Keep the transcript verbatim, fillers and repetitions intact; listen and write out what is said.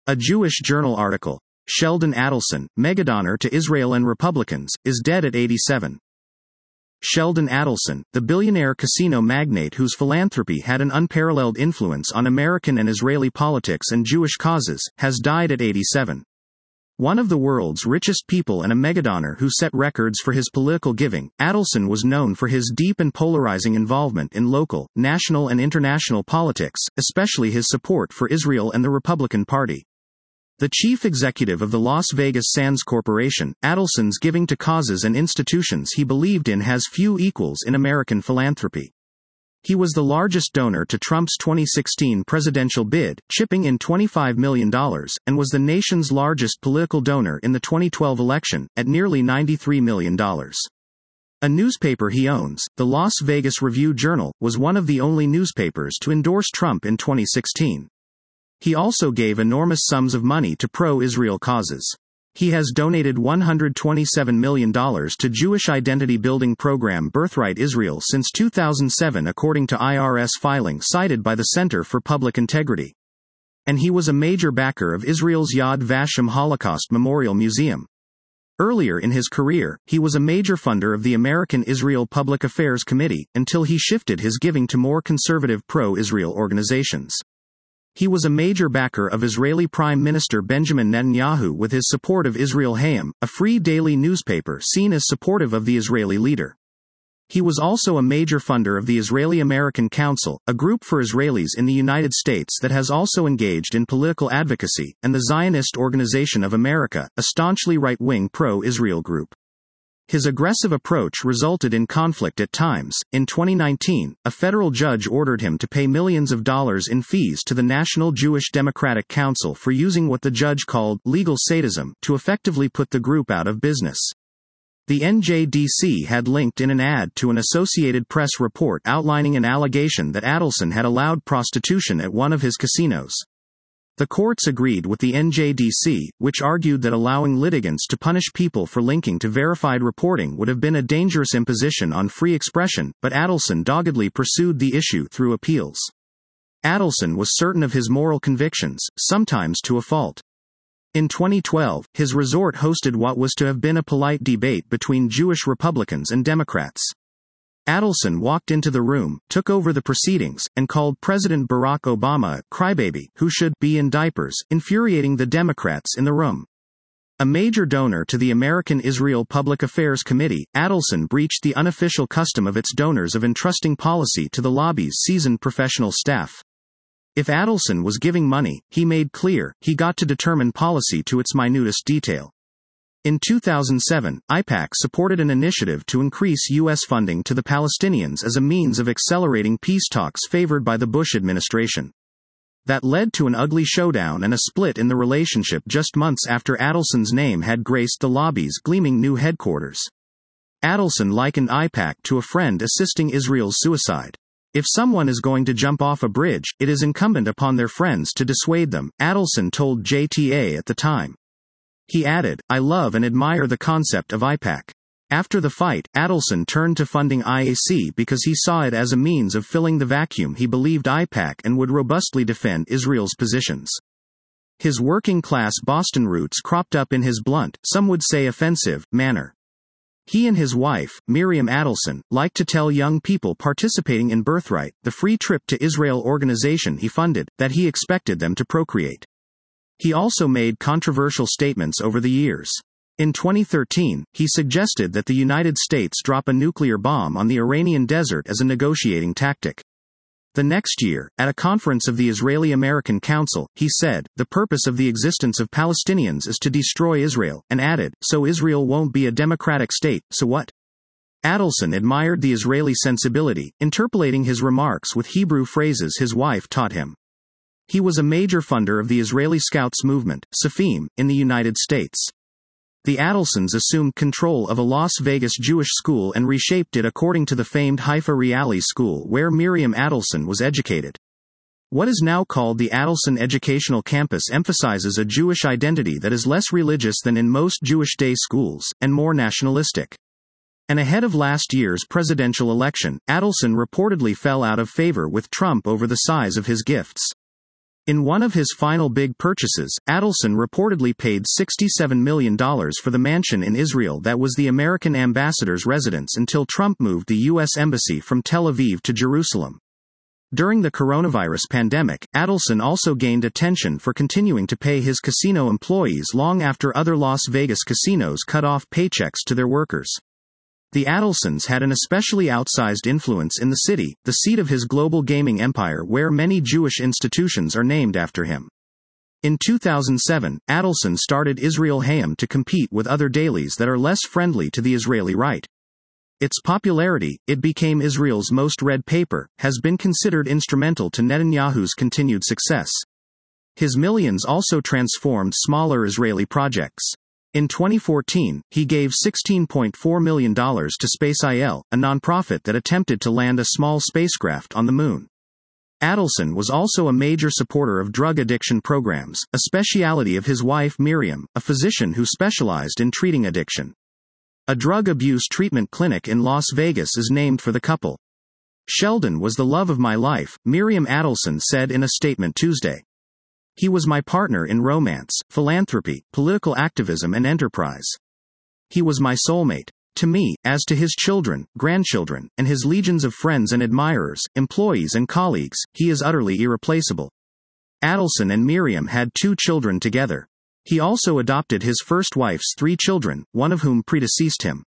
A Jewish Journal article. Sheldon Adelson, megadonor to Israel and Republicans, is dead at eighty-seven. Sheldon Adelson, the billionaire casino magnate whose philanthropy had an unparalleled influence on American and Israeli politics and Jewish causes, has died at eighty-seven. One of the world's richest people and a megadonor who set records for his political giving, Adelson was known for his deep and polarizing involvement in local, national and international politics, especially his support for Israel and the Republican Party. The chief executive of the Las Vegas Sands Corporation, Adelson's giving to causes and institutions he believed in has few equals in American philanthropy. He was the largest donor to Trump's twenty sixteen presidential bid, chipping in twenty-five million dollars, and was the nation's largest political donor in the twenty twelve election, at nearly ninety-three million dollars. A newspaper he owns, the Las Vegas Review-Journal, was one of the only newspapers to endorse Trump in twenty sixteen. He also gave enormous sums of money to pro-Israel causes. He has donated one hundred twenty-seven million dollars to Jewish identity building program Birthright Israel since two thousand seven according to I R S filing cited by the Center for Public Integrity. And he was a major backer of Israel's Yad Vashem Holocaust Memorial Museum. Earlier in his career, he was a major funder of the American Israel Public Affairs Committee, until he shifted his giving to more conservative pro-Israel organizations. He was a major backer of Israeli Prime Minister Benjamin Netanyahu with his support of Israel Hayom, a free daily newspaper seen as supportive of the Israeli leader. He was also a major funder of the Israeli American Council, a group for Israelis in the United States that has also engaged in political advocacy, and the Zionist Organization of America, a staunchly right-wing pro-Israel group. His aggressive approach resulted in conflict at times. In twenty nineteen, a federal judge ordered him to pay millions of dollars in fees to the National Jewish Democratic Council for using what the judge called legal sadism to effectively put the group out of business. The N J D C had linked in an ad to an Associated Press report outlining an allegation that Adelson had allowed prostitution at one of his casinos. The courts agreed with the N J D C, which argued that allowing litigants to punish people for linking to verified reporting would have been a dangerous imposition on free expression, but Adelson doggedly pursued the issue through appeals. Adelson was certain of his moral convictions, sometimes to a fault. In twenty twelve, his resort hosted what was to have been a polite debate between Jewish Republicans and Democrats. Adelson walked into the room, took over the proceedings, and called President Barack Obama a crybaby who should be in diapers, infuriating the Democrats in the room. A major donor to the American Israel Public Affairs Committee, Adelson breached the unofficial custom of its donors of entrusting policy to the lobby's seasoned professional staff. If Adelson was giving money, he made clear, he got to determine policy to its minutest detail. In two thousand seven, AIPAC supported an initiative to increase U S funding to the Palestinians as a means of accelerating peace talks favored by the Bush administration. That led to an ugly showdown and a split in the relationship just months after Adelson's name had graced the lobby's gleaming new headquarters. Adelson likened AIPAC to a friend assisting Israel's suicide. If someone is going to jump off a bridge, it is incumbent upon their friends to dissuade them, Adelson told J T A at the time. He added, "I love and admire the concept of AIPAC." After the fight, Adelson turned to funding I A C because he saw it as a means of filling the vacuum he believed AIPAC and would robustly defend Israel's positions. His working-class Boston roots cropped up in his blunt, some would say offensive, manner. He and his wife, Miriam Adelson, liked to tell young people participating in Birthright, the free trip to Israel organization he funded, that he expected them to procreate. He also made controversial statements over the years. In twenty thirteen, he suggested that the United States drop a nuclear bomb on the Iranian desert as a negotiating tactic. The next year, at a conference of the Israeli-American Council, he said, "The purpose of the existence of Palestinians is to destroy Israel," and added, "So Israel won't be a democratic state, so what?" Adelson admired the Israeli sensibility, interpolating his remarks with Hebrew phrases his wife taught him. He was a major funder of the Israeli Scouts movement, Safim, in the United States. The Adelsons assumed control of a Las Vegas Jewish school and reshaped it according to the famed Haifa Reali School where Miriam Adelson was educated. What is now called the Adelson Educational Campus emphasizes a Jewish identity that is less religious than in most Jewish day schools, and more nationalistic. And ahead of last year's presidential election, Adelson reportedly fell out of favor with Trump over the size of his gifts. In one of his final big purchases, Adelson reportedly paid sixty-seven million dollars for the mansion in Israel that was the American ambassador's residence until Trump moved the U S embassy from Tel Aviv to Jerusalem. During the coronavirus pandemic, Adelson also gained attention for continuing to pay his casino employees long after other Las Vegas casinos cut off paychecks to their workers. The Adelsons had an especially outsized influence in the city, the seat of his global gaming empire, where many Jewish institutions are named after him. In two thousand seven, Adelson started Israel Hayom to compete with other dailies that are less friendly to the Israeli right. Its popularity, it became Israel's most read paper, has been considered instrumental to Netanyahu's continued success. His millions also transformed smaller Israeli projects. In twenty fourteen, he gave sixteen point four million dollars to SpaceIL, a nonprofit that attempted to land a small spacecraft on the moon. Adelson was also a major supporter of drug addiction programs, a specialty of his wife Miriam, a physician who specialized in treating addiction. A drug abuse treatment clinic in Las Vegas is named for the couple. "Sheldon was the love of my life," Miriam Adelson said in a statement Tuesday. "He was my partner in romance, philanthropy, political activism and enterprise. He was my soulmate. To me, as to his children, grandchildren, and his legions of friends and admirers, employees and colleagues, he is utterly irreplaceable." Adelson and Miriam had two children together. He also adopted his first wife's three children, one of whom predeceased him.